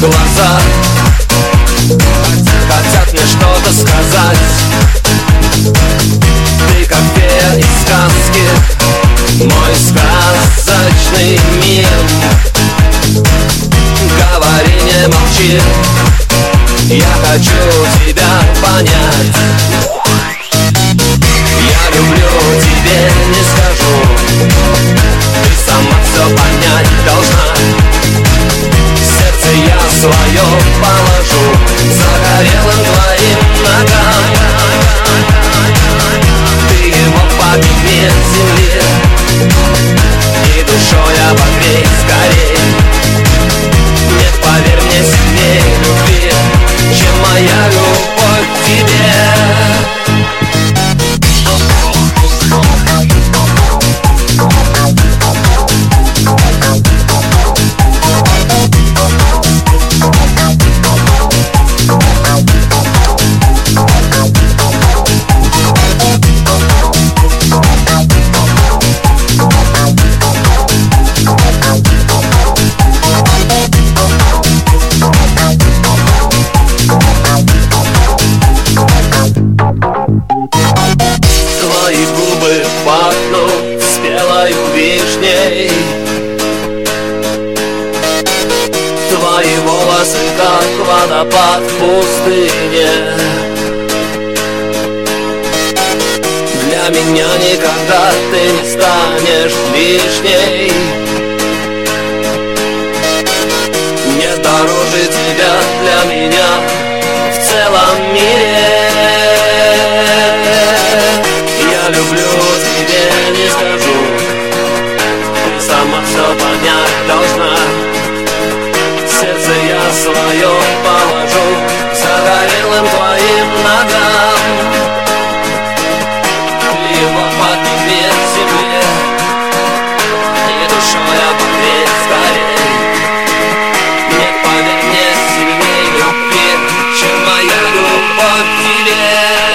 глаза хотят мне что-то сказать. Ты как фея из сказки, мой сказочный мир. Говори, не молчи, я хочу тебя понять. Я люблю, тебе не скажу, ты сама все понять должна. Сердце я свое положу загорелым твоим ногам. Ты его подними к земле и душой обогрей скорей. Нет, поверь мне, сильнее любви, чем моя любовь к тебе. Твои губы пахнут спелой вишней, твои волосы как водопад в пустыне. Для меня никогда ты не станешь лишней. Нет дороже тебя для меня в целом мире. Я люблю, тебе не скажу, ты сама все понять должна. Сердце я свое положу загорелым твоим ногам. Ты его подними к земле и душой обогрей скорей. Нет, поверь мне, сильней любви, чем моя любовь к тебе.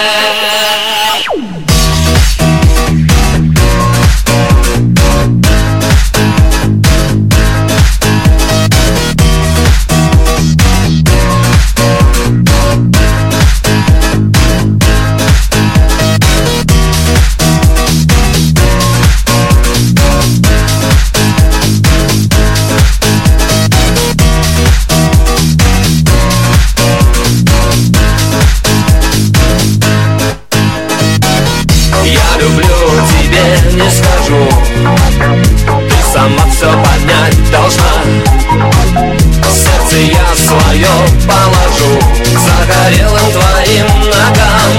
Я люблю, тебе не скажу, ты сама все понять должна. Сердце я свое положу загорелым твоим ногам.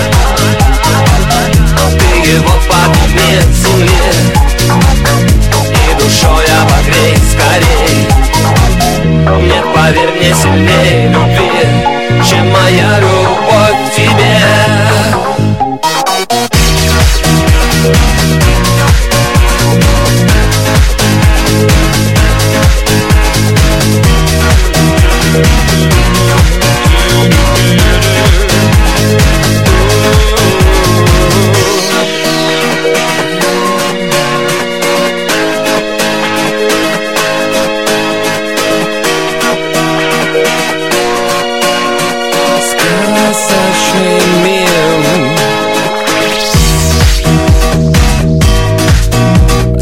Ты его подними к земле и душой обогрей скорей. Нет, поверь мне, сильнее любви, чем моя любовь.